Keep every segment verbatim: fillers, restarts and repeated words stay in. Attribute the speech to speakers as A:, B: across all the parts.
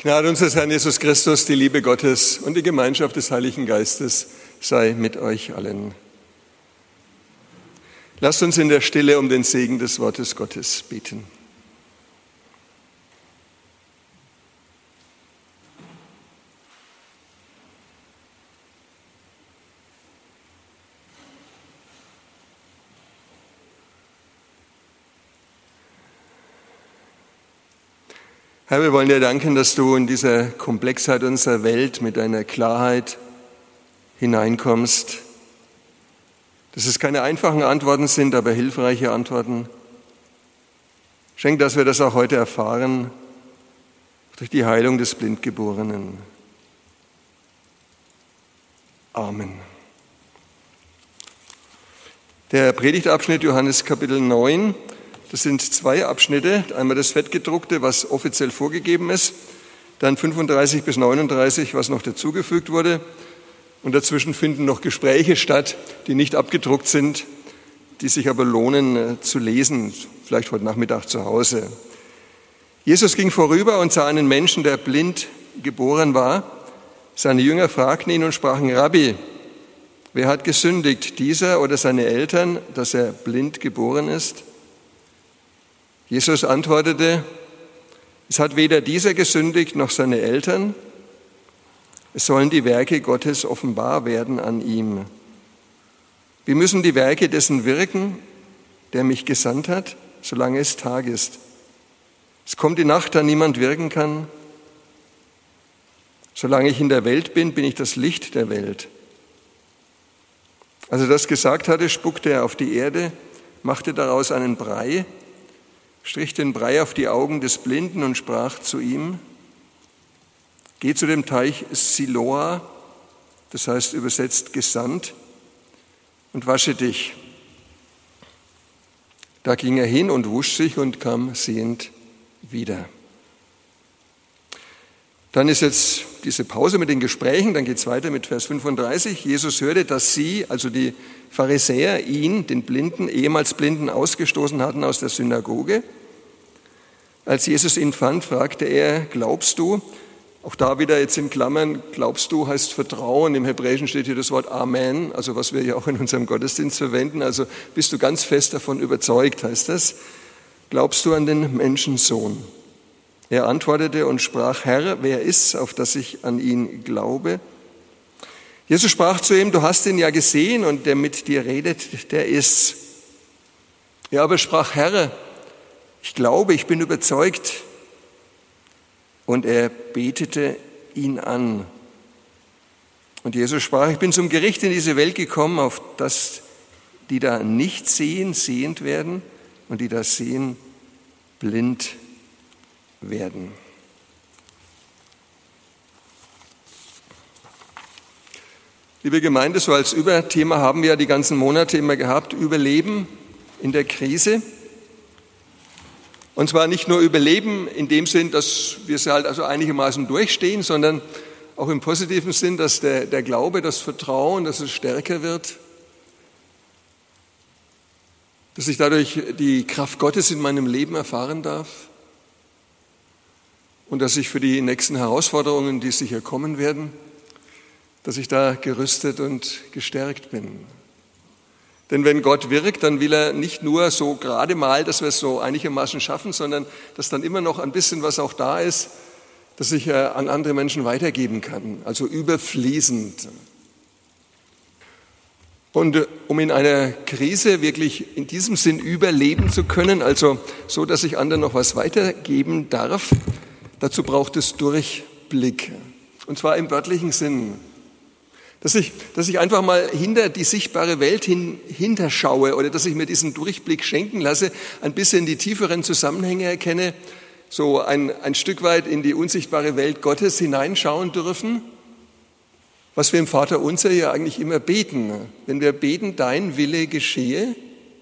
A: Gnade unseres Herrn Jesus Christus, die Liebe Gottes und die Gemeinschaft des Heiligen Geistes sei mit euch allen. Lasst uns in der Stille um den Segen des Wortes Gottes beten. Herr, wir wollen dir danken, dass du in diese Komplexheit unserer Welt mit deiner Klarheit hineinkommst. Dass es keine einfachen Antworten sind, aber hilfreiche Antworten. Schenk, dass wir das auch heute erfahren, durch die Heilung des Blindgeborenen. Amen. Der Predigtabschnitt Johannes Kapitel neun. Das sind zwei Abschnitte, einmal das Fettgedruckte, was offiziell vorgegeben ist, dann fünfunddreißig bis neununddreißig, was noch dazugefügt wurde. Und dazwischen finden noch Gespräche statt, die nicht abgedruckt sind, die sich aber lohnen zu lesen, vielleicht heute Nachmittag zu Hause. Jesus ging vorüber und sah einen Menschen, der blind geboren war. Seine Jünger fragten ihn und sprachen: Rabbi, wer hat gesündigt, dieser oder seine Eltern, dass er blind geboren ist? Jesus antwortete: Es hat weder dieser gesündigt noch seine Eltern. Es sollen die Werke Gottes offenbar werden an ihm. Wir müssen die Werke dessen wirken, der mich gesandt hat, solange es Tag ist. Es kommt die Nacht, da niemand wirken kann. Solange ich in der Welt bin, bin ich das Licht der Welt. Als er das gesagt hatte, spuckte er auf die Erde, machte daraus einen Brei, strich den Brei auf die Augen des Blinden und sprach zu ihm: Geh zu dem Teich Siloa, das heißt übersetzt gesandt, und wasche dich. Da ging er hin und wusch sich und kam sehend wieder. Dann ist jetzt diese Pause mit den Gesprächen, dann geht es weiter mit Vers fünfunddreißig. Jesus hörte, dass sie, also die Pharisäer, ihn, den Blinden, ehemals Blinden, ausgestoßen hatten aus der Synagoge. Als Jesus ihn fand, fragte er: Glaubst du? Auch da wieder jetzt in Klammern, glaubst du heißt Vertrauen. Im Hebräischen steht hier das Wort Amen, also was wir ja auch in unserem Gottesdienst verwenden. Also bist du ganz fest davon überzeugt, heißt das. Glaubst du an den Menschensohn? Er antwortete und sprach: Herr, wer ist's, auf das ich an ihn glaube? Jesus sprach zu ihm: Du hast ihn ja gesehen und der mit dir redet, der ist's. Er aber sprach: Herr, ich glaube, ich bin überzeugt. Und er betete ihn an. Und Jesus sprach: Ich bin zum Gericht in diese Welt gekommen, auf das die da nicht sehen, sehend werden und die da sehen, blind werden. Liebe Gemeinde, so als Überthema haben wir ja die ganzen Monate immer gehabt: Überleben in der Krise. Und zwar nicht nur Überleben in dem Sinn, dass wir es halt also einigermaßen durchstehen, sondern auch im positiven Sinn, dass der, der Glaube, das Vertrauen, dass es stärker wird, dass ich dadurch die Kraft Gottes in meinem Leben erfahren darf und dass ich für die nächsten Herausforderungen, die sicher kommen werden, dass ich da gerüstet und gestärkt bin. Denn wenn Gott wirkt, dann will er nicht nur so gerade mal, dass wir es so einigermaßen schaffen, sondern dass dann immer noch ein bisschen was auch da ist, das ich an andere Menschen weitergeben kann, also überfließend. Und um in einer Krise wirklich in diesem Sinn überleben zu können, also so, dass ich anderen noch was weitergeben darf, dazu braucht es Durchblick. Und zwar im wörtlichen Sinn. Dass ich, dass ich einfach mal hinter die sichtbare Welt hin, hinterschaue oder dass ich mir diesen Durchblick schenken lasse, ein bisschen die tieferen Zusammenhänge erkenne, so ein, ein Stück weit in die unsichtbare Welt Gottes hineinschauen dürfen, was wir im Vaterunser ja eigentlich immer beten. Wenn wir beten, dein Wille geschehe,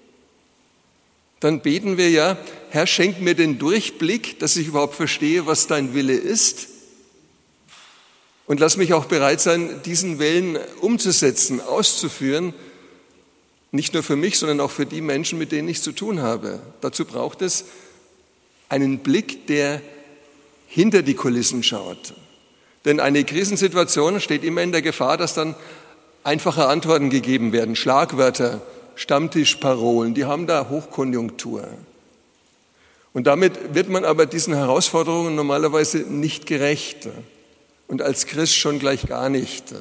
A: dann beten wir ja: Herr, schenk mir den Durchblick, dass ich überhaupt verstehe, was dein Wille ist. Und lass mich auch bereit sein, diesen Willen umzusetzen, auszuführen, nicht nur für mich, sondern auch für die Menschen, mit denen ich zu tun habe. Dazu braucht es einen Blick, der hinter die Kulissen schaut. Denn eine Krisensituation steht immer in der Gefahr, dass dann einfache Antworten gegeben werden. Schlagwörter, Stammtischparolen, die haben da Hochkonjunktur. Und damit wird man aber diesen Herausforderungen normalerweise nicht gerecht. Und als Christ schon gleich gar nicht.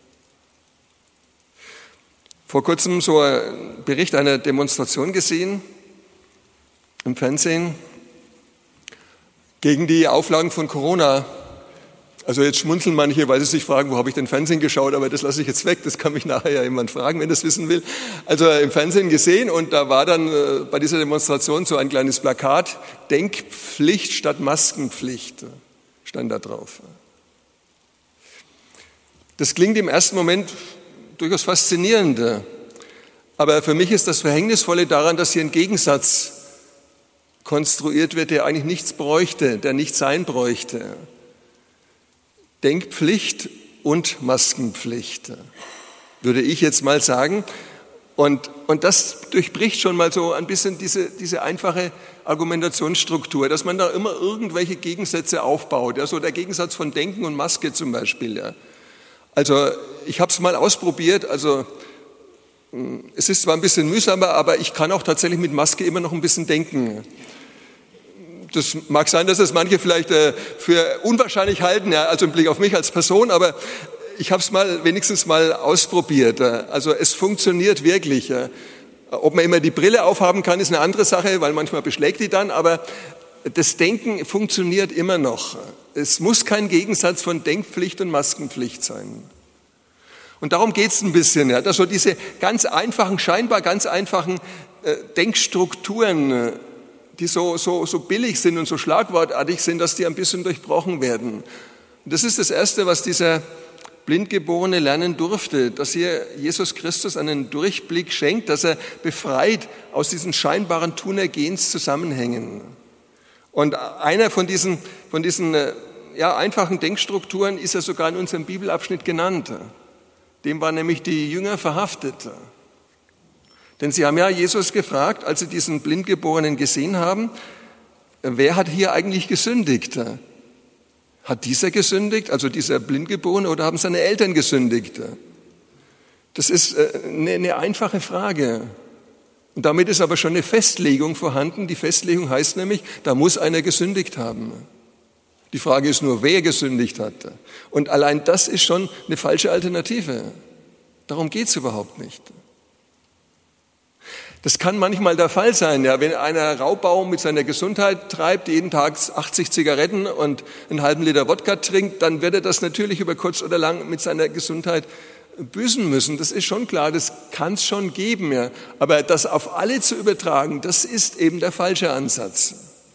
A: Vor kurzem so ein Bericht einer Demonstration gesehen im Fernsehen gegen die Auflagen von Corona. Also jetzt schmunzeln manche, weil sie sich fragen, wo habe ich den Fernsehen geschaut, aber das lasse ich jetzt weg, das kann mich nachher ja jemand fragen, wenn das wissen will. Also im Fernsehen gesehen und da war dann äh, bei dieser Demonstration so ein kleines Plakat, Denkpflicht statt Maskenpflicht, stand da drauf. Das klingt im ersten Moment durchaus faszinierend, aber für mich ist das Verhängnisvolle daran, dass hier ein Gegensatz konstruiert wird, der eigentlich nichts bräuchte, der nicht sein bräuchte. Denkpflicht und Maskenpflicht, würde ich jetzt mal sagen. Und, und das durchbricht schon mal so ein bisschen diese, diese einfache Argumentationsstruktur, dass man da immer irgendwelche Gegensätze aufbaut. Ja, so der Gegensatz von Denken und Maske zum Beispiel. Ja. Also ich habe es mal ausprobiert, also es ist zwar ein bisschen mühsamer, aber ich kann auch tatsächlich mit Maske immer noch ein bisschen denken. Das mag sein, dass es manche vielleicht äh, für unwahrscheinlich halten, ja, also im Blick auf mich als Person, aber ich habe es mal wenigstens mal ausprobiert. Äh, also es funktioniert wirklich. Äh, ob man immer die Brille aufhaben kann, ist eine andere Sache, weil manchmal beschlägt die dann, aber das Denken funktioniert immer noch. Es muss kein Gegensatz von Denkpflicht und Maskenpflicht sein. Und darum geht es ein bisschen, ja, dass so diese ganz einfachen, scheinbar ganz einfachen äh, Denkstrukturen, äh, die so, so, so billig sind und so schlagwortartig sind, dass die ein bisschen durchbrochen werden. Und das ist das Erste, was dieser Blindgeborene lernen durfte, dass hier Jesus Christus einen Durchblick schenkt, dass er befreit aus diesen scheinbaren Tun-Ergehens-Zusammenhängen. Und einer von diesen, von diesen ja, einfachen Denkstrukturen ist ja sogar in unserem Bibelabschnitt genannt. Dem waren nämlich die Jünger verhaftet. Denn sie haben ja Jesus gefragt, als sie diesen Blindgeborenen gesehen haben, wer hat hier eigentlich gesündigt? Hat dieser gesündigt, also dieser Blindgeborene, oder haben seine Eltern gesündigt? Das ist eine, eine einfache Frage. Und damit ist aber schon eine Festlegung vorhanden. Die Festlegung heißt nämlich, da muss einer gesündigt haben. Die Frage ist nur, wer gesündigt hat. Und allein das ist schon eine falsche Alternative. Darum geht es überhaupt nicht. Das kann manchmal der Fall sein, ja, wenn einer Raubbau mit seiner Gesundheit treibt, jeden Tag achtzig Zigaretten und einen halben Liter Wodka trinkt, dann wird er das natürlich über kurz oder lang mit seiner Gesundheit büßen müssen. Das ist schon klar, das kann es schon geben, ja. Aber das auf alle zu übertragen, das ist eben der falsche Ansatz.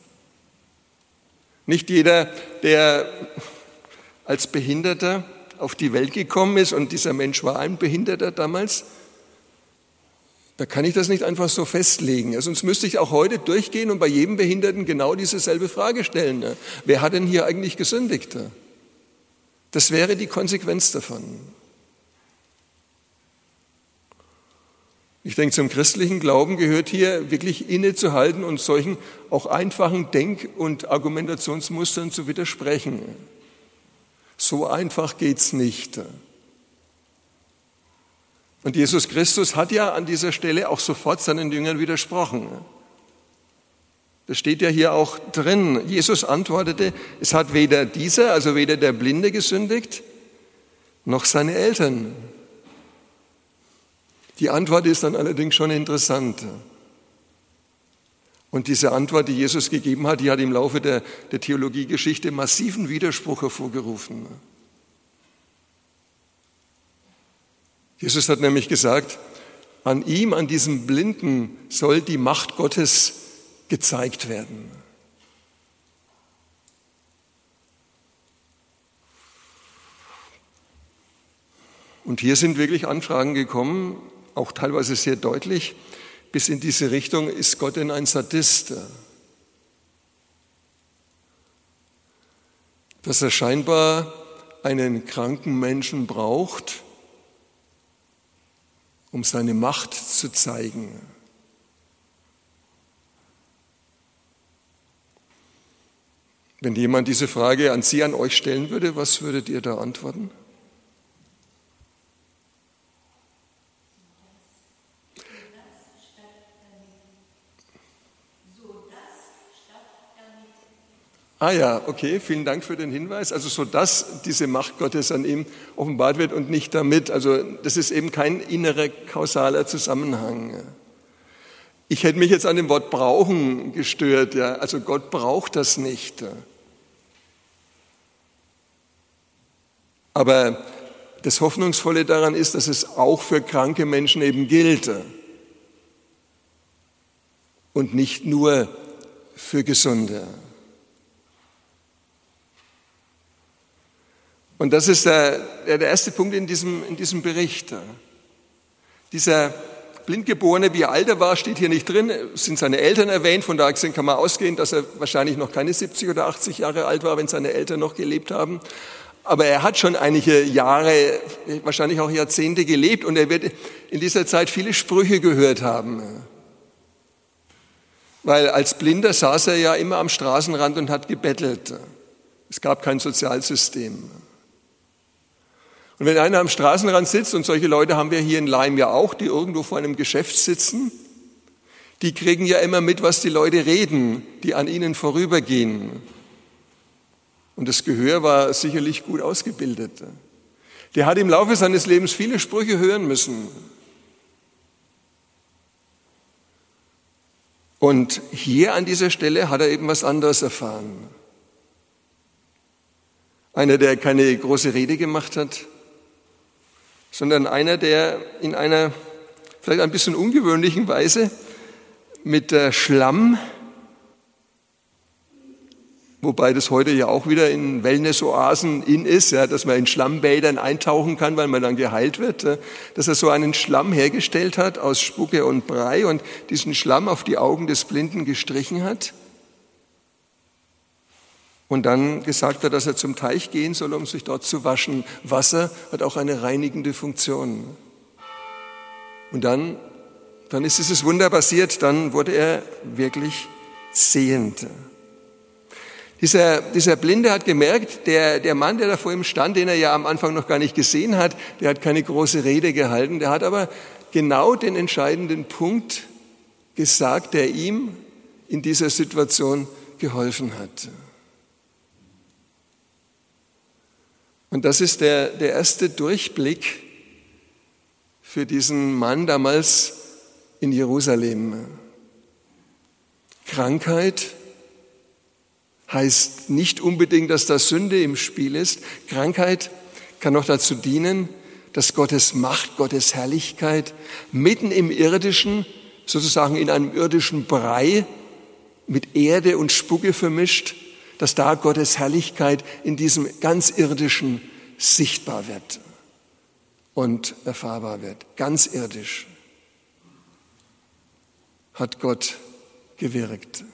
A: Nicht jeder, der als Behinderter auf die Welt gekommen ist, und dieser Mensch war ein Behinderter damals, da kann ich das nicht einfach so festlegen. Sonst müsste ich auch heute durchgehen und bei jedem Behinderten genau dieselbe Frage stellen. Wer hat denn hier eigentlich gesündigt? Das wäre die Konsequenz davon. Ich denke, zum christlichen Glauben gehört hier wirklich innezuhalten und solchen auch einfachen Denk- und Argumentationsmustern zu widersprechen. So einfach geht's nicht. Und Jesus Christus hat ja an dieser Stelle auch sofort seinen Jüngern widersprochen. Das steht ja hier auch drin. Jesus antwortete, es hat weder dieser, also weder der Blinde gesündigt, noch seine Eltern. Die Antwort ist dann allerdings schon interessant. Und diese Antwort, die Jesus gegeben hat, die hat im Laufe der, der Theologiegeschichte massiven Widerspruch hervorgerufen. Jesus hat nämlich gesagt, an ihm, an diesem Blinden, soll die Macht Gottes gezeigt werden. Und hier sind wirklich Anfragen gekommen, auch teilweise sehr deutlich, bis in diese Richtung, ist Gott denn ein Sadist? Dass er scheinbar einen kranken Menschen braucht, um seine Macht zu zeigen. Wenn jemand diese Frage an Sie, an euch stellen würde, was würdet ihr da antworten? Ah ja, okay, vielen Dank für den Hinweis. Also so, dass diese Macht Gottes an ihm offenbart wird und nicht damit. Also das ist eben kein innerer kausaler Zusammenhang. Ich hätte mich jetzt an dem Wort brauchen gestört. Ja. Also Gott braucht das nicht. Aber das Hoffnungsvolle daran ist, dass es auch für kranke Menschen eben gilt und nicht nur für Gesunde. Und das ist der, der erste Punkt in diesem, in diesem Bericht. Dieser Blindgeborene, wie alt er war, steht hier nicht drin, es sind seine Eltern erwähnt, von daher kann man ausgehen, dass er wahrscheinlich noch keine siebzig oder achtzig Jahre alt war, wenn seine Eltern noch gelebt haben. Aber er hat schon einige Jahre, wahrscheinlich auch Jahrzehnte gelebt und er wird in dieser Zeit viele Sprüche gehört haben. Weil als Blinder saß er ja immer am Straßenrand und hat gebettelt. Es gab kein Sozialsystem. Und wenn einer am Straßenrand sitzt, und solche Leute haben wir hier in Laim ja auch, die irgendwo vor einem Geschäft sitzen, die kriegen ja immer mit, was die Leute reden, die an ihnen vorübergehen. Und das Gehör war sicherlich gut ausgebildet. Der hat im Laufe seines Lebens viele Sprüche hören müssen. Und hier an dieser Stelle hat er eben was anderes erfahren. Einer, der keine große Rede gemacht hat, sondern einer, der in einer vielleicht ein bisschen ungewöhnlichen Weise mit Schlamm, wobei das heute ja auch wieder in Wellness-Oasen in ist, ja, dass man in Schlammbädern eintauchen kann, weil man dann geheilt wird, dass er so einen Schlamm hergestellt hat aus Spucke und Brei und diesen Schlamm auf die Augen des Blinden gestrichen hat. Und dann gesagt hat, dass er zum Teich gehen soll, um sich dort zu waschen. Wasser hat auch eine reinigende Funktion. Und dann, dann ist dieses Wunder passiert, dann wurde er wirklich sehend. Dieser, dieser Blinde hat gemerkt, der, der Mann, der da vor ihm stand, den er ja am Anfang noch gar nicht gesehen hat, der hat keine große Rede gehalten, der hat aber genau den entscheidenden Punkt gesagt, der ihm in dieser Situation geholfen hat. Und das ist der, der erste Durchblick für diesen Mann damals in Jerusalem. Krankheit heißt nicht unbedingt, dass da Sünde im Spiel ist. Krankheit kann auch dazu dienen, dass Gottes Macht, Gottes Herrlichkeit mitten im Irdischen, sozusagen in einem irdischen Brei mit Erde und Spucke vermischt, dass da Gottes Herrlichkeit in diesem ganz Irdischen sichtbar wird und erfahrbar wird. Ganz irdisch hat Gott gewirkt.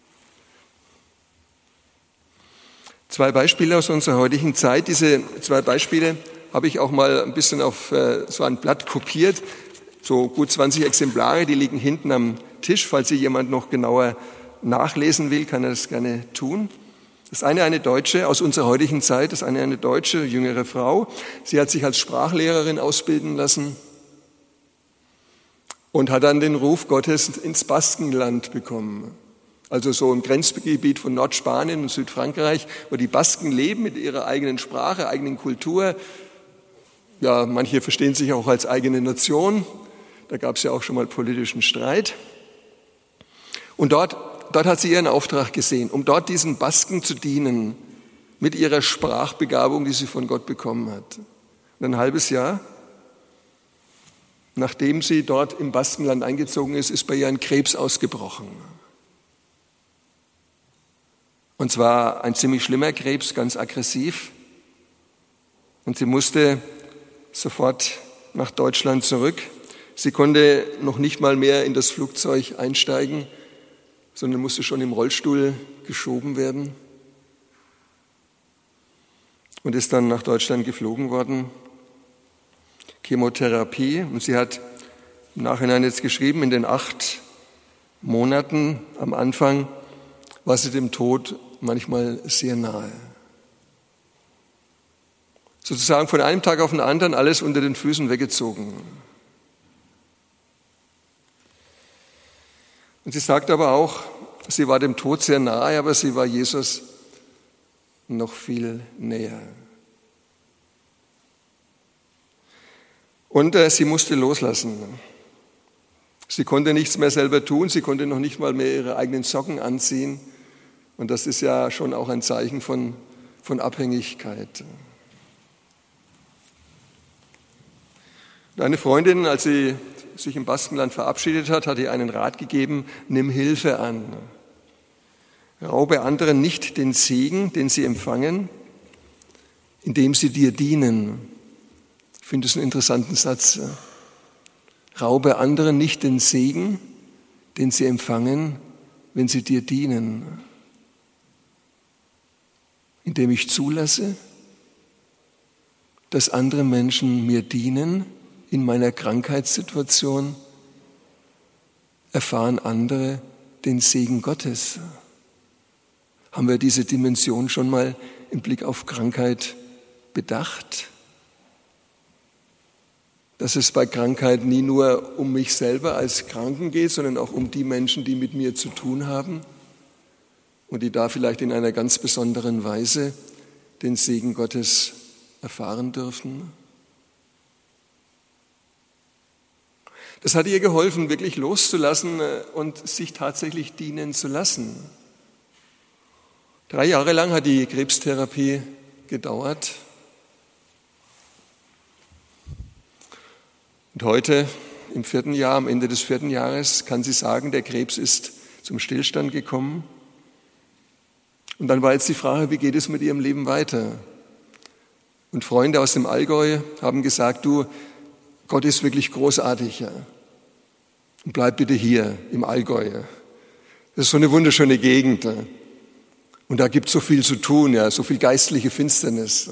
A: Zwei Beispiele aus unserer heutigen Zeit. Diese zwei Beispiele habe ich auch mal ein bisschen auf so ein Blatt kopiert. So gut zwanzig Exemplare, die liegen hinten am Tisch. Falls sich jemand noch genauer nachlesen will, kann er das gerne tun. Das eine eine Deutsche aus unserer heutigen Zeit, das eine eine deutsche, jüngere Frau. Sie hat sich als Sprachlehrerin ausbilden lassen und hat dann den Ruf Gottes ins Baskenland bekommen. Also so im Grenzgebiet von Nordspanien und Südfrankreich, wo die Basken leben mit ihrer eigenen Sprache, eigenen Kultur. Ja, manche verstehen sich auch als eigene Nation. Da gab es ja auch schon mal politischen Streit. Und dort Dort hat sie ihren Auftrag gesehen, um dort diesen Basken zu dienen, mit ihrer Sprachbegabung, die sie von Gott bekommen hat. Und ein halbes Jahr, nachdem sie dort im Baskenland eingezogen ist, ist bei ihr ein Krebs ausgebrochen. Und zwar ein ziemlich schlimmer Krebs, ganz aggressiv. Und sie musste sofort nach Deutschland zurück. Sie konnte noch nicht mal mehr in das Flugzeug einsteigen, sondern musste schon im Rollstuhl geschoben werden und ist dann nach Deutschland geflogen worden. Chemotherapie. Und sie hat im Nachhinein jetzt geschrieben, in den acht Monaten am Anfang war sie dem Tod manchmal sehr nahe. Sozusagen von einem Tag auf den anderen alles unter den Füßen weggezogen. Und sie sagt aber auch, sie war dem Tod sehr nahe, aber sie war Jesus noch viel näher. Und äh, sie musste loslassen. Sie konnte nichts mehr selber tun, sie konnte noch nicht mal mehr ihre eigenen Socken anziehen. Und das ist ja schon auch ein Zeichen von, von Abhängigkeit. Und eine Freundin, als sie sich im Baskenland verabschiedet hat, hat ihr einen Rat gegeben: Nimm Hilfe an. Raube anderen nicht den Segen, den sie empfangen, indem sie dir dienen. Ich finde das einen interessanten Satz. Raube anderen nicht den Segen, den sie empfangen, wenn sie dir dienen. Indem ich zulasse, dass andere Menschen mir dienen in meiner Krankheitssituation, erfahren andere den Segen Gottes. Haben wir diese Dimension schon mal im Blick auf Krankheit bedacht? Dass es bei Krankheit nie nur um mich selber als Kranken geht, sondern auch um die Menschen, die mit mir zu tun haben und die da vielleicht in einer ganz besonderen Weise den Segen Gottes erfahren dürfen. Das hat ihr geholfen, wirklich loszulassen und sich tatsächlich dienen zu lassen. Drei Jahre lang hat die Krebstherapie gedauert. Und heute, im vierten Jahr, am Ende des vierten Jahres, kann sie sagen, der Krebs ist zum Stillstand gekommen. Und dann war jetzt die Frage, wie geht es mit ihrem Leben weiter? Und Freunde aus dem Allgäu haben gesagt, du, Gott ist wirklich großartig. Ja. Und bleib bitte hier im Allgäu. Das ist so eine wunderschöne Gegend. Ja. Und da gibt es so viel zu tun, ja, so viel geistliche Finsternis.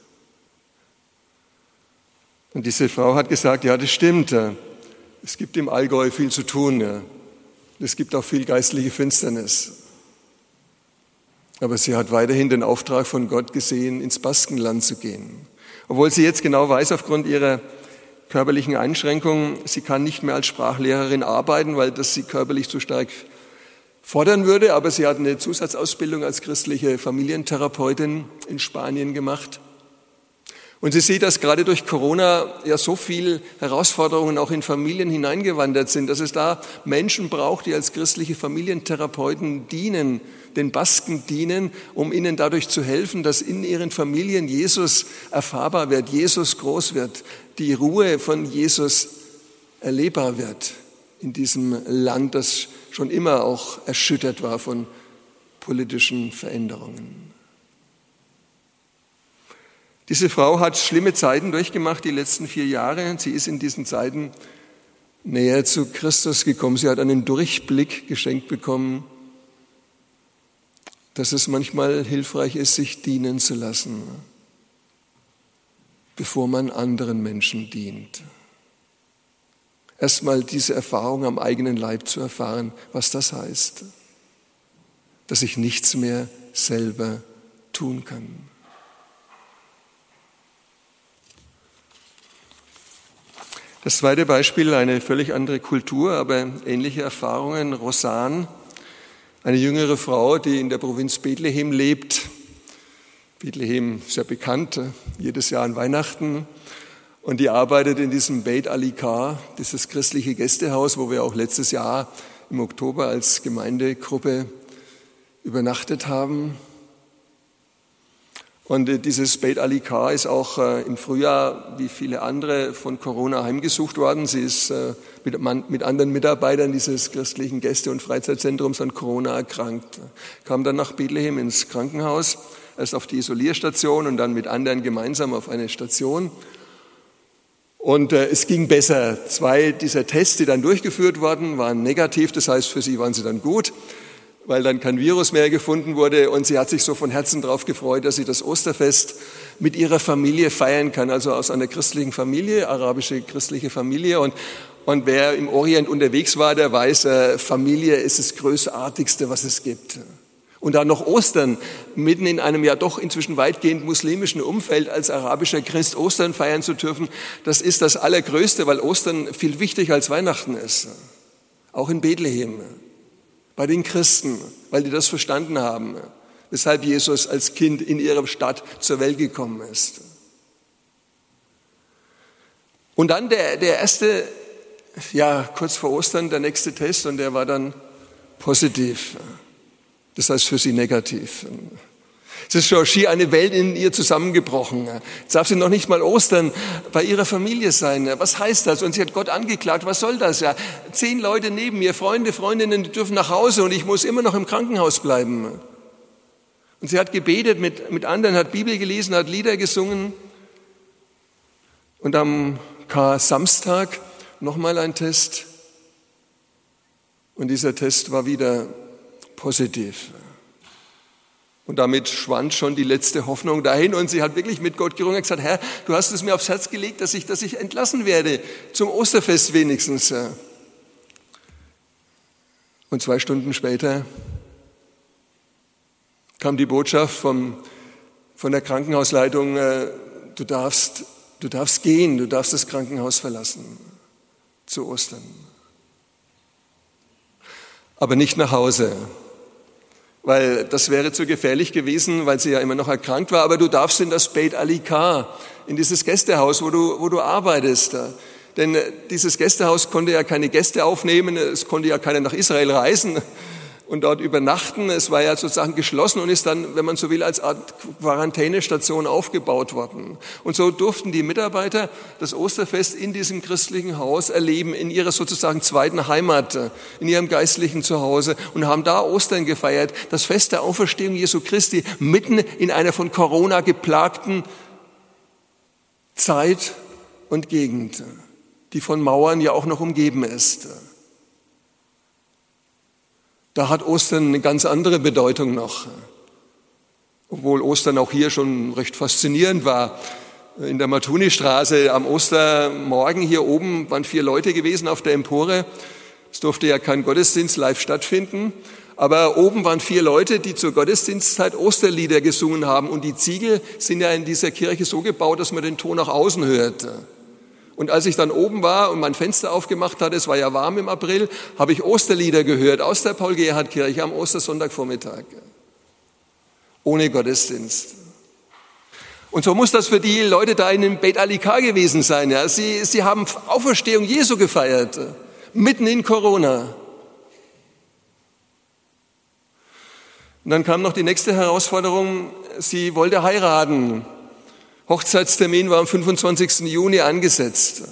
A: Und diese Frau hat gesagt, ja, das stimmt. Ja. Es gibt im Allgäu viel zu tun. Ja. Es gibt auch viel geistliche Finsternis. Aber sie hat weiterhin den Auftrag von Gott gesehen, ins Baskenland zu gehen. Obwohl sie jetzt genau weiß, aufgrund ihrer körperlichen Einschränkungen, sie kann nicht mehr als Sprachlehrerin arbeiten, weil das sie körperlich zu stark fordern würde. Aber sie hat eine Zusatzausbildung als christliche Familientherapeutin in Spanien gemacht. Und sie sieht, dass gerade durch Corona ja so viel Herausforderungen auch in Familien hineingewandert sind, dass es da Menschen braucht, die als christliche Familientherapeuten dienen, den Basken dienen, um ihnen dadurch zu helfen, dass in ihren Familien Jesus erfahrbar wird, Jesus groß wird, die Ruhe von Jesus erlebbar wird in diesem Land, das schon immer auch erschüttert war von politischen Veränderungen. Diese Frau hat schlimme Zeiten durchgemacht, die letzten vier Jahre. Sie ist in diesen Zeiten näher zu Christus gekommen. Sie hat einen Durchblick geschenkt bekommen, dass es manchmal hilfreich ist, sich dienen zu lassen, bevor man anderen Menschen dient. Erstmal diese Erfahrung am eigenen Leib zu erfahren, was das heißt, dass ich nichts mehr selber tun kann. Das zweite Beispiel, eine völlig andere Kultur, aber ähnliche Erfahrungen. Rosan, eine jüngere Frau, die in der Provinz Bethlehem lebt. Bethlehem ist ja bekannt, jedes Jahr an Weihnachten. Und die arbeitet in diesem Beit Alikar, dieses christliche Gästehaus, wo wir auch letztes Jahr im Oktober als Gemeindegruppe übernachtet haben. Und dieses Beit Alikar ist auch im Frühjahr, wie viele andere, von Corona heimgesucht worden. Sie ist mit, mit anderen Mitarbeitern dieses christlichen Gäste- und Freizeitzentrums an Corona erkrankt. Kam dann nach Bethlehem ins Krankenhaus, erst auf die Isolierstation und dann mit anderen gemeinsam auf eine Station. Und äh, es ging besser. Zwei dieser Tests, die dann durchgeführt wurden, waren negativ. Das heißt, für sie waren sie dann gut, weil dann kein Virus mehr gefunden wurde. Und sie hat sich so von Herzen darauf gefreut, dass sie das Osterfest mit ihrer Familie feiern kann. Also aus einer christlichen Familie, arabische christliche Familie. Und, und wer im Orient unterwegs war, der weiß, äh, Familie ist das Großartigste, was es gibt. Und dann noch Ostern, mitten in einem ja doch inzwischen weitgehend muslimischen Umfeld als arabischer Christ Ostern feiern zu dürfen, das ist das Allergrößte, weil Ostern viel wichtiger als Weihnachten ist. Auch in Bethlehem, bei den Christen, weil die das verstanden haben, weshalb Jesus als Kind in ihrer Stadt zur Welt gekommen ist. Und dann der, der erste, ja kurz vor Ostern, der nächste Test, und der war dann positiv. Das heißt für sie negativ. Es ist schon schier eine Welt in ihr zusammengebrochen. Jetzt darf sie noch nicht mal Ostern bei ihrer Familie sein. Was heißt das? Und sie hat Gott angeklagt. Was soll das? Ja, zehn Leute neben mir, Freunde, Freundinnen, die dürfen nach Hause und ich muss immer noch im Krankenhaus bleiben. Und sie hat gebetet mit, mit anderen, hat Bibel gelesen, hat Lieder gesungen. Und am Samstag nochmal ein Test. Und dieser Test war wieder positiv. Und damit schwand schon die letzte Hoffnung dahin. Und sie hat wirklich mit Gott gerungen und gesagt, Herr, du hast es mir aufs Herz gelegt, dass ich, dass ich entlassen werde, zum Osterfest wenigstens. Und zwei Stunden später kam die Botschaft vom, von der Krankenhausleitung, du darfst, du darfst gehen, du darfst das Krankenhaus verlassen zu Ostern. Aber nicht nach Hause. Weil das wäre zu gefährlich gewesen, weil sie ja immer noch erkrankt war. Aber du darfst in das Beit Alikar, in dieses Gästehaus, wo du, wo du arbeitest. Denn dieses Gästehaus konnte ja keine Gäste aufnehmen, es konnte ja keiner nach Israel reisen und dort übernachten. Es war ja sozusagen geschlossen und ist dann, wenn man so will, als Art Quarantänestation aufgebaut worden. Und so durften die Mitarbeiter das Osterfest in diesem christlichen Haus erleben, in ihrer sozusagen zweiten Heimat, in ihrem geistlichen Zuhause, und haben da Ostern gefeiert, das Fest der Auferstehung Jesu Christi, mitten in einer von Corona geplagten Zeit und Gegend, die von Mauern ja auch noch umgeben ist. Da hat Ostern eine ganz andere Bedeutung noch, obwohl Ostern auch hier schon recht faszinierend war. In der Matuni-Straße am Ostermorgen hier oben waren vier Leute gewesen auf der Empore. Es durfte ja kein Gottesdienst live stattfinden, aber oben waren vier Leute, die zur Gottesdienstzeit Osterlieder gesungen haben, und die Ziegel sind ja in dieser Kirche so gebaut, dass man den Ton nach außen hört. Und als ich dann oben war und mein Fenster aufgemacht hatte, es war ja warm im April, habe ich Osterlieder gehört aus der Paul-Gerhardt-Kirche am Ostersonntagvormittag. Ohne Gottesdienst. Und so muss das für die Leute da in dem Beit Alikar gewesen sein. Ja. Sie, sie haben Auferstehung Jesu gefeiert, mitten in Corona. Und dann kam noch die nächste Herausforderung, sie wollte heiraten. Hochzeitstermin war am fünfundzwanzigsten Juni angesetzt.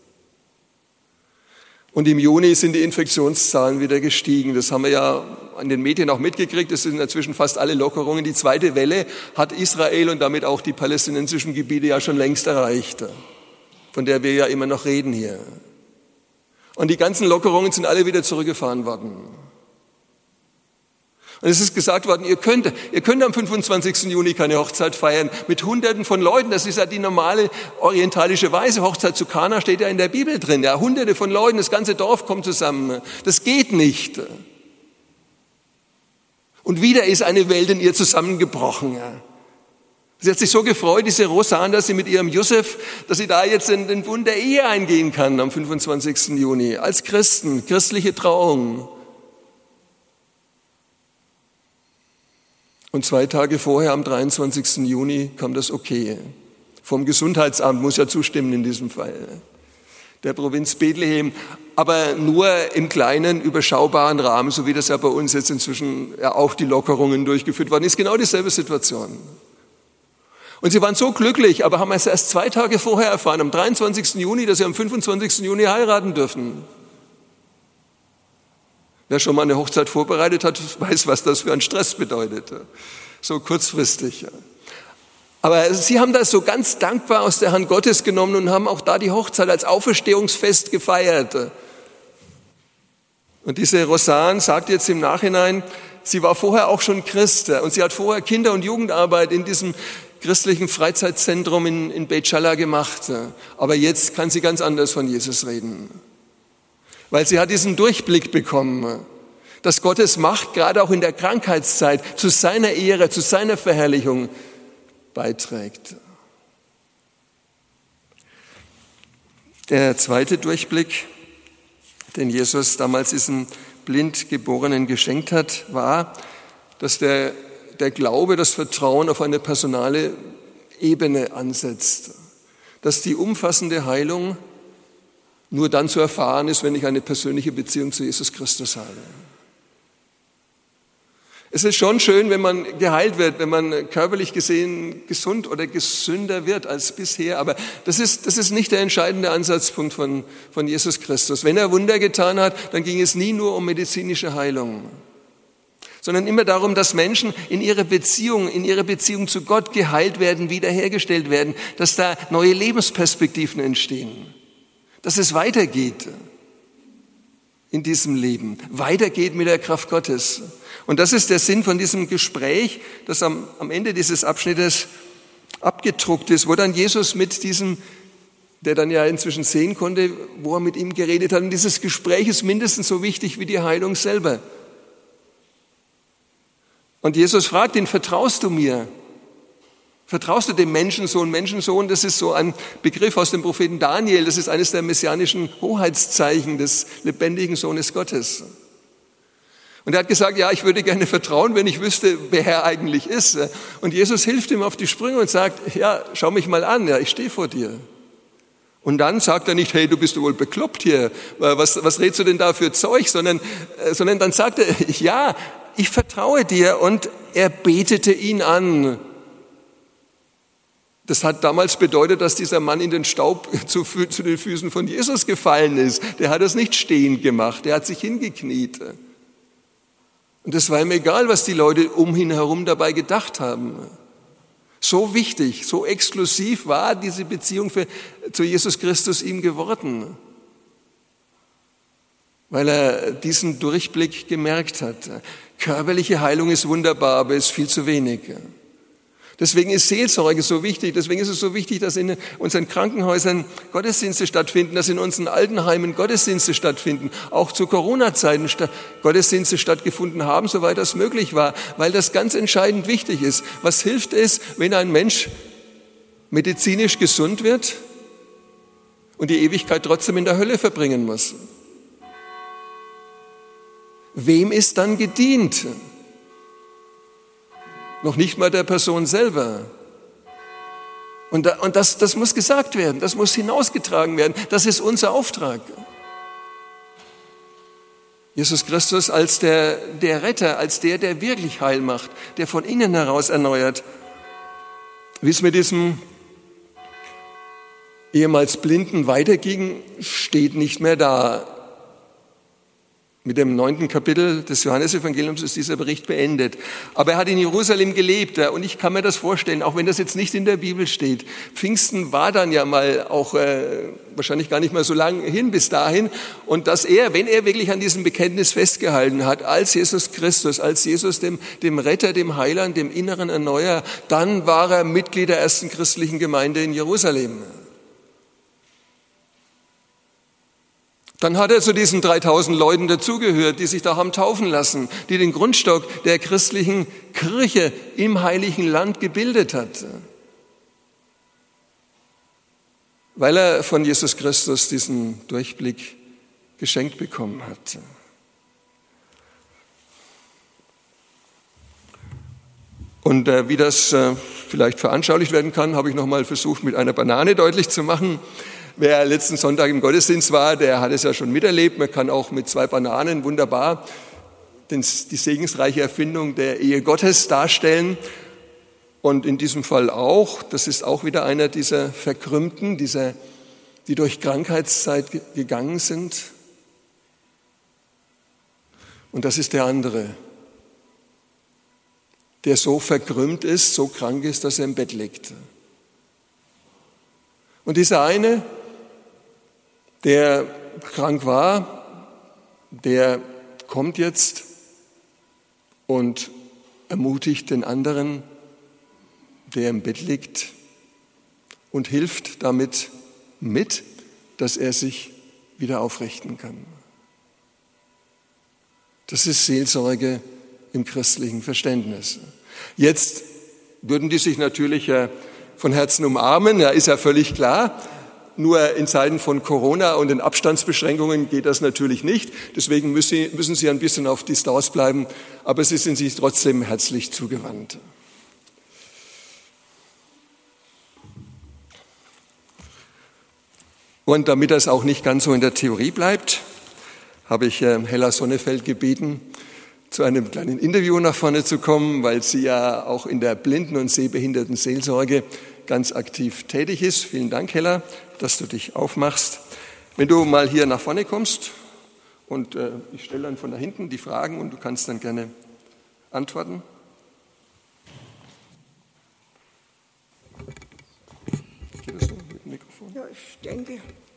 A: Und im Juni sind die Infektionszahlen wieder gestiegen. Das haben wir ja an den Medien auch mitgekriegt. Es sind inzwischen fast alle Lockerungen. Die zweite Welle hat Israel und damit auch die palästinensischen Gebiete ja schon längst erreicht, von der wir ja immer noch reden hier. Und die ganzen Lockerungen sind alle wieder zurückgefahren worden. Und es ist gesagt worden, ihr könnt, ihr könnt am fünfundzwanzigsten Juni keine Hochzeit feiern mit Hunderten von Leuten. Das ist ja die normale orientalische Weise. Hochzeit zu Kana steht ja in der Bibel drin. Ja, Hunderte von Leuten, das ganze Dorf kommt zusammen. Das geht nicht. Und wieder ist eine Welt in ihr zusammengebrochen. Sie hat sich so gefreut, diese Rosanne, dass sie mit ihrem Josef, dass sie da jetzt in den Bund der Ehe eingehen kann am fünfundzwanzigsten Juni. Als Christen, christliche Trauung. Und zwei Tage vorher, am dreiundzwanzigsten Juni, kam das Okay. Vom Gesundheitsamt, muss ja zustimmen in diesem Fall, der Provinz Bethlehem, aber nur im kleinen, überschaubaren Rahmen, so wie das ja bei uns jetzt inzwischen ja auch die Lockerungen durchgeführt worden ist. Genau dieselbe Situation. Und sie waren so glücklich, aber haben es erst zwei Tage vorher erfahren, am dreiundzwanzigsten Juni, dass sie am fünfundzwanzigsten Juni heiraten dürfen. Wer schon mal eine Hochzeit vorbereitet hat, weiß, was das für ein Stress bedeutet. So kurzfristig. Aber sie haben das so ganz dankbar aus der Hand Gottes genommen und haben auch da die Hochzeit als Auferstehungsfest gefeiert. Und diese Rosanne sagt jetzt im Nachhinein, sie war vorher auch schon Christ und sie hat vorher Kinder- und Jugendarbeit in diesem christlichen Freizeitzentrum in, in Beit Shala gemacht. Aber jetzt kann sie ganz anders von Jesus reden. Weil sie hat diesen Durchblick bekommen. dass Gottes Macht gerade auch in der Krankheitszeit zu seiner Ehre, zu seiner Verherrlichung beiträgt. Der zweite Durchblick, den Jesus damals diesem Blindgeborenen geschenkt hat, war, dass der, der Glaube, das Vertrauen auf eine personale Ebene ansetzt. Dass die umfassende Heilung nur dann zu erfahren ist, wenn ich eine persönliche Beziehung zu Jesus Christus habe. Es ist schon schön, wenn man geheilt wird, wenn man körperlich gesehen gesund oder gesünder wird als bisher, aber das ist, das ist nicht der entscheidende Ansatzpunkt von, von Jesus Christus. Wenn er Wunder getan hat, dann ging es nie nur um medizinische Heilung, sondern immer darum, dass Menschen in ihrer Beziehung, in ihrer Beziehung zu Gott geheilt werden, wiederhergestellt werden, dass da neue Lebensperspektiven entstehen, dass es weitergeht in diesem Leben, weitergeht mit der Kraft Gottes. Und das ist der Sinn von diesem Gespräch, das am, am Ende dieses Abschnittes abgedruckt ist, wo dann Jesus mit diesem, der dann ja inzwischen sehen konnte, wo er mit ihm geredet hat. Und dieses Gespräch ist mindestens so wichtig wie die Heilung selber. Und Jesus fragt ihn, vertraust du mir? Vertraust du dem Menschensohn? Menschensohn, das ist so ein Begriff aus dem Propheten Daniel, das ist eines der messianischen Hoheitszeichen des lebendigen Sohnes Gottes. Und er hat gesagt, ja, ich würde gerne vertrauen, wenn ich wüsste, wer er eigentlich ist. Und Jesus hilft ihm auf die Sprünge und sagt, ja, schau mich mal an, ja, ich stehe vor dir. Und dann sagt er nicht, hey, du bist wohl bekloppt hier, was, was redest du denn da für Zeug, sondern, sondern dann sagt er, ja, ich vertraue dir, und er betete ihn an. Das hat damals bedeutet, dass dieser Mann in den Staub zu, zu den Füßen von Jesus gefallen ist. Der hat das nicht stehend gemacht, der hat sich hingekniet. Und es war ihm egal, was die Leute um ihn herum dabei gedacht haben. So wichtig, so exklusiv war diese Beziehung für, zu Jesus Christus ihm geworden, weil er diesen Durchblick gemerkt hat. Körperliche Heilung ist wunderbar, aber ist viel zu wenig. Deswegen ist Seelsorge so wichtig, deswegen ist es so wichtig, dass in unseren Krankenhäusern Gottesdienste stattfinden, dass in unseren Altenheimen Gottesdienste stattfinden, auch zu Corona-Zeiten Gottesdienste stattgefunden haben, soweit das möglich war, weil das ganz entscheidend wichtig ist. Was hilft es, wenn ein Mensch medizinisch gesund wird und die Ewigkeit trotzdem in der Hölle verbringen muss? Wem ist dann gedient? Noch nicht mal der Person selber. Und, da, und das, das muss gesagt werden, das muss hinausgetragen werden. Das ist unser Auftrag. Jesus Christus als der, der Retter, als der, der wirklich heil macht, der von innen heraus erneuert. Wie es mit diesem ehemals Blinden weiterging, steht nicht mehr da. Mit dem neunten Kapitel des Johannesevangeliums ist dieser Bericht beendet. Aber er hat in Jerusalem gelebt, und ich kann mir das vorstellen, auch wenn das jetzt nicht in der Bibel steht. Pfingsten war dann ja mal auch äh, wahrscheinlich gar nicht mal so lang hin bis dahin. Und dass er, wenn er wirklich an diesem Bekenntnis festgehalten hat, als Jesus Christus, als Jesus dem, dem Retter, dem Heiland, dem inneren Erneuer, dann war er Mitglied der ersten christlichen Gemeinde in Jerusalem. Dann hat er zu diesen dreitausend Leuten dazugehört, die sich da haben taufen lassen, die den Grundstock der christlichen Kirche im Heiligen Land gebildet hat, weil er von Jesus Christus diesen Durchblick geschenkt bekommen hat. Und äh, wie das äh, vielleicht veranschaulicht werden kann, habe ich nochmal versucht, mit einer Banane deutlich zu machen. Wer letzten Sonntag im Gottesdienst war, der hat es ja schon miterlebt. Man kann auch mit zwei Bananen wunderbar die segensreiche Erfindung der Ehe Gottes darstellen. Und in diesem Fall auch, das ist auch wieder einer dieser Verkrümmten, dieser, die durch Krankheitszeit gegangen sind. Und das ist der andere, der so verkrümmt ist, so krank ist, dass er im Bett liegt. Und dieser eine, der krank war, der kommt jetzt und ermutigt den anderen, der im Bett liegt, und hilft damit mit, dass er sich wieder aufrichten kann. Das ist Seelsorge im christlichen Verständnis. Jetzt würden die sich natürlich von Herzen umarmen, ja, ist ja völlig klar. Nur in Zeiten von Corona und den Abstandsbeschränkungen geht das natürlich nicht. Deswegen müssen, müssen sie ein bisschen auf Distanz bleiben, aber sie sind sich trotzdem herzlich zugewandt. Und damit das auch nicht ganz so in der Theorie bleibt, habe ich Hella Sonnefeld gebeten, zu einem kleinen Interview nach vorne zu kommen, weil sie ja auch in der Blinden- und Sehbehindertenseelsorge ganz aktiv tätig ist. Vielen Dank, Hella, dass du dich aufmachst. Wenn du mal hier nach vorne kommst und äh, ich stelle dann von da hinten die Fragen und du kannst dann gerne antworten. Geht das so mit dem Mikrofon?
B: Ja, ich denke.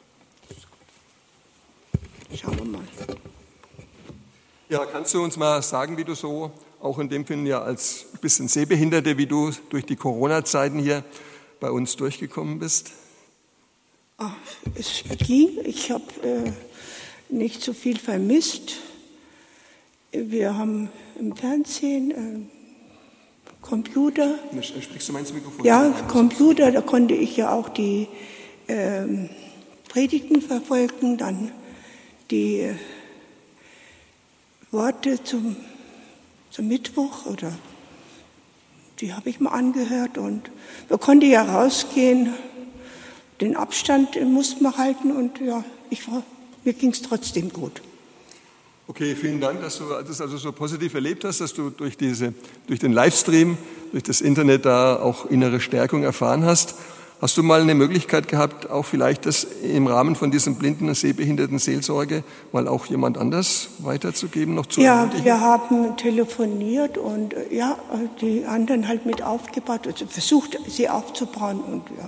B: Schauen wir mal.
A: Ja, kannst du uns mal sagen, wie du so, auch in dem Fall ja als bisschen Sehbehinderte, wie du durch die Corona-Zeiten hier bei uns durchgekommen bist?
B: Ach, es ging. Ich habe äh, nicht so viel vermisst. Wir haben im Fernsehen äh, Computer.
A: Sprichst du mal ins Mikrofon?
B: Ja, Computer, da konnte ich ja auch die äh, Predigten verfolgen, dann die äh, Worte zum, zum Mittwoch, oder die habe ich mal angehört, und man konnte ja rausgehen, den Abstand musste man halten, und ja, ich war, mir ging es trotzdem gut.
A: Okay, vielen Dank, dass du das also so positiv erlebt hast, dass du durch, diese, durch den Livestream, durch das Internet da auch innere Stärkung erfahren hast. Hast du mal eine Möglichkeit gehabt, auch vielleicht das im Rahmen von diesem Blinden- und Sehbehinderten-Seelsorge mal auch jemand anders weiterzugeben, noch zu
B: Ja,
A: ermutigen?
B: wir haben telefoniert und ja, die anderen halt mit aufgebaut, also versucht, sie aufzubauen, und ja.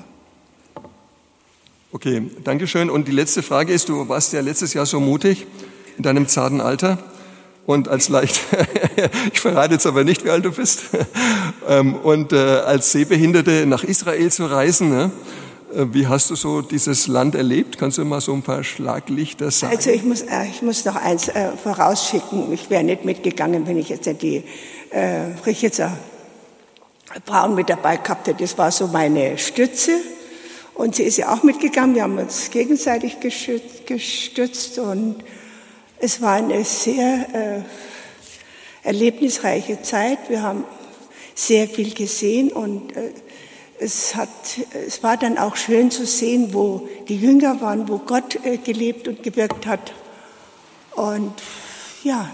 A: Okay, danke schön. Und die letzte Frage ist, du warst ja letztes Jahr so mutig in deinem zarten Alter und als leicht, ich verrate jetzt aber nicht, wie alt du bist, und äh, als Sehbehinderte nach Israel zu reisen, ne? Wie hast du so dieses Land erlebt? Kannst du mal so ein paar Schlaglichter sagen?
B: Also ich muss, äh, ich muss noch eins äh, vorausschicken. Ich wäre nicht mitgegangen, wenn ich jetzt die äh, Richitzer Braun mit dabei gehabt hätte. Das war so meine Stütze. Und sie ist ja auch mitgegangen. Wir haben uns gegenseitig gestützt. Und es war eine sehr äh, erlebnisreiche Zeit. Wir haben sehr viel gesehen, und äh, es hat, es war dann auch schön zu sehen, wo die Jünger waren, wo Gott äh, gelebt und gewirkt hat. Und ja.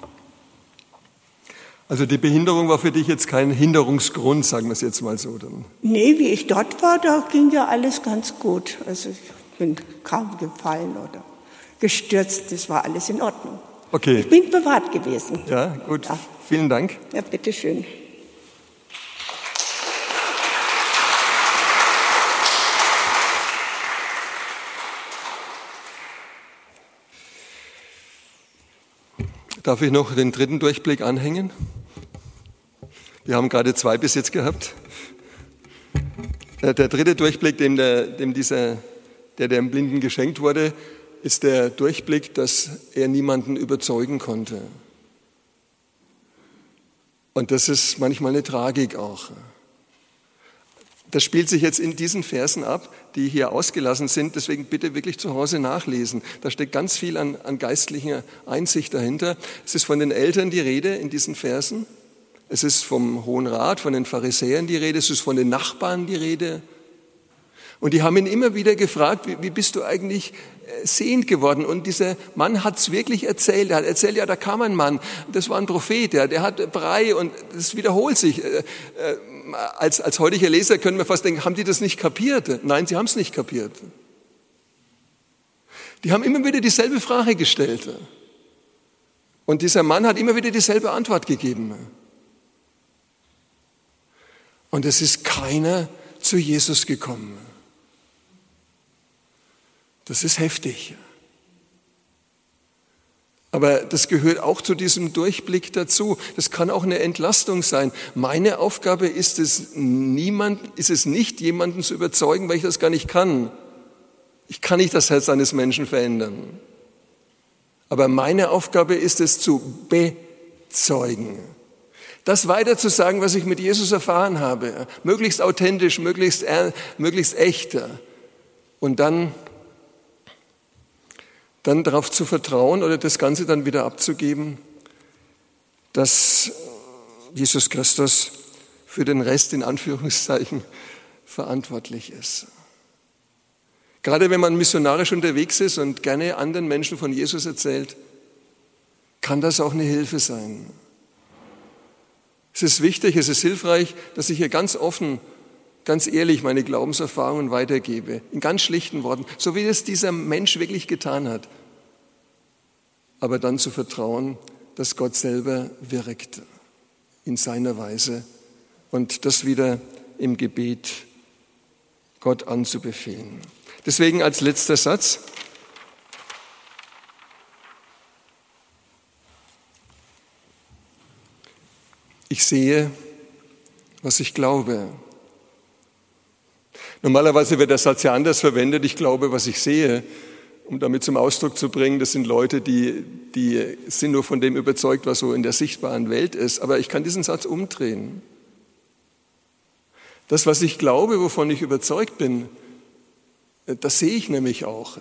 A: Also die Behinderung war für dich jetzt kein Hinderungsgrund, sagen wir es jetzt mal so. Dann.
B: Nee, wie ich dort war, da ging ja alles ganz gut. Also ich bin kaum gefallen oder gestürzt, das war alles in Ordnung.
A: Okay.
B: Ich bin bewahrt gewesen.
A: Ja, gut. Ja. Vielen Dank.
B: Ja, bitteschön.
A: Darf ich noch den dritten Durchblick anhängen? Wir haben gerade zwei bis jetzt gehabt. Der dritte Durchblick, dem, der, dem dieser, der dem Blinden geschenkt wurde, ist der Durchblick, dass er niemanden überzeugen konnte. Und das ist manchmal eine Tragik auch. Das spielt sich jetzt in diesen Versen ab, die hier ausgelassen sind. Deswegen bitte wirklich zu Hause nachlesen. Da steckt ganz viel an, an geistlicher Einsicht dahinter. Es ist von den Eltern die Rede in diesen Versen. Es ist vom Hohen Rat, von den Pharisäern die Rede. Es ist von den Nachbarn die Rede. Und die haben ihn immer wieder gefragt, wie, wie bist du eigentlich sehend geworden? Und dieser Mann hat es wirklich erzählt. Er hat erzählt, ja, da kam ein Mann, das war ein Prophet, ja, der hat Brei, und das wiederholt sich. Äh, äh, als, als heutiger Leser können wir fast denken, haben die das nicht kapiert? Nein, sie haben es nicht kapiert. Die haben immer wieder dieselbe Frage gestellt. Und dieser Mann hat immer wieder dieselbe Antwort gegeben. Und es ist keiner zu Jesus gekommen. Das ist heftig. Aber das gehört auch zu diesem Durchblick dazu. Das kann auch eine Entlastung sein. Meine Aufgabe ist es, niemand, ist es nicht, jemanden zu überzeugen, weil ich das gar nicht kann. Ich kann nicht das Herz eines Menschen verändern. Aber meine Aufgabe ist es, zu bezeugen. Das weiter zu sagen, was ich mit Jesus erfahren habe. Möglichst authentisch, möglichst, möglichst echt. Und dann, dann darauf zu vertrauen oder das Ganze dann wieder abzugeben, dass Jesus Christus für den Rest in Anführungszeichen verantwortlich ist. Gerade wenn man missionarisch unterwegs ist und gerne anderen Menschen von Jesus erzählt, kann das auch eine Hilfe sein. Es ist wichtig, es ist hilfreich, dass ich hier ganz offen, ganz ehrlich meine Glaubenserfahrungen weitergebe, in ganz schlichten Worten, so wie es dieser Mensch wirklich getan hat. Aber dann zu vertrauen, dass Gott selber wirkt in seiner Weise und das wieder im Gebet Gott anzubefehlen. Deswegen als letzter Satz: Ich sehe, was ich glaube. Normalerweise wird der Satz ja anders verwendet: Ich glaube, was ich sehe, um damit zum Ausdruck zu bringen, das sind Leute, die, die sind nur von dem überzeugt, was so in der sichtbaren Welt ist. Aber ich kann diesen Satz umdrehen. Das, was ich glaube, wovon ich überzeugt bin, das sehe ich nämlich auch.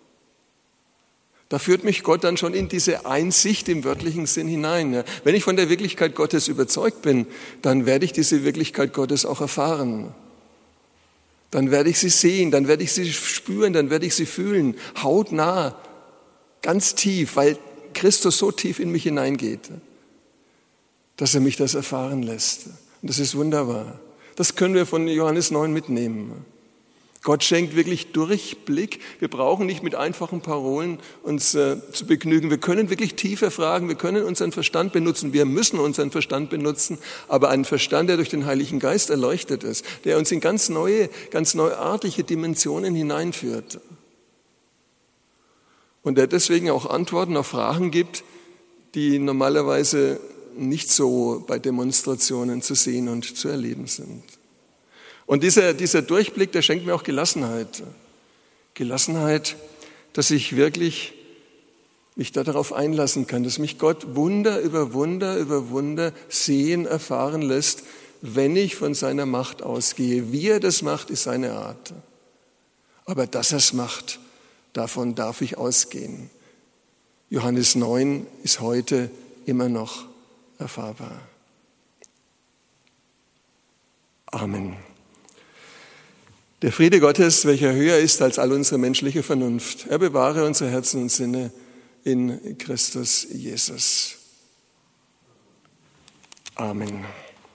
A: Da führt mich Gott dann schon in diese Einsicht im wörtlichen Sinn hinein. Wenn ich von der Wirklichkeit Gottes überzeugt bin, dann werde ich diese Wirklichkeit Gottes auch erfahren. Dann werde ich sie sehen, dann werde ich sie spüren, dann werde ich sie fühlen, hautnah, ganz tief, weil Christus so tief in mich hineingeht, dass er mich das erfahren lässt. Und das ist wunderbar. Das können wir von Johannes neun mitnehmen. Gott schenkt wirklich Durchblick. Wir brauchen nicht mit einfachen Parolen uns äh, zu begnügen. Wir können wirklich tiefer fragen. Wir können unseren Verstand benutzen. Wir müssen unseren Verstand benutzen. Aber einen Verstand, der durch den Heiligen Geist erleuchtet ist, der uns in ganz neue, ganz neuartige Dimensionen hineinführt. Und der deswegen auch Antworten auf Fragen gibt, die normalerweise nicht so bei Demonstrationen zu sehen und zu erleben sind. Und dieser, dieser Durchblick, der schenkt mir auch Gelassenheit. Gelassenheit, dass ich wirklich mich darauf einlassen kann, dass mich Gott Wunder über Wunder über Wunder sehen, erfahren lässt, wenn ich von seiner Macht ausgehe. Wie er das macht, ist seine Art. Aber dass er es macht, davon darf ich ausgehen. Johannes neun ist heute immer noch erfahrbar. Amen. Der Friede Gottes, welcher höher ist als all unsere menschliche Vernunft, er bewahre unsere Herzen und Sinne in Christus Jesus. Amen.